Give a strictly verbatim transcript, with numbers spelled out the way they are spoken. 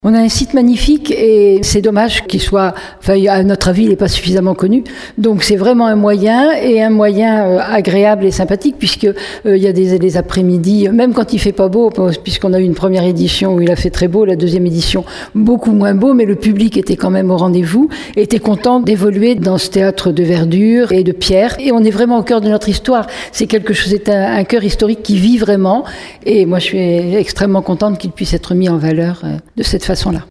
On a un site magnifique et c'est dommage qu'il soit, enfin à notre avis, il n'est pas suffisamment connu. Donc c'est vraiment un moyen et un moyen euh, agréable et sympathique puisque euh, il y a des, des après-midi, même quand il fait pas beau, puisqu'on a eu une première édition où il a fait très beau, la deuxième édition beaucoup moins beau, mais le public était quand même au rendez-vous et était content d'évoluer dans ce théâtre de verdure et de pierre. Et on est vraiment au cœur de notre histoire. C'est quelque chose, c'est un, un cœur historique qui vit vraiment. Et moi, je suis extrêmement contente qu'il puisse être mis en valeur euh, de cette façon. façon-là.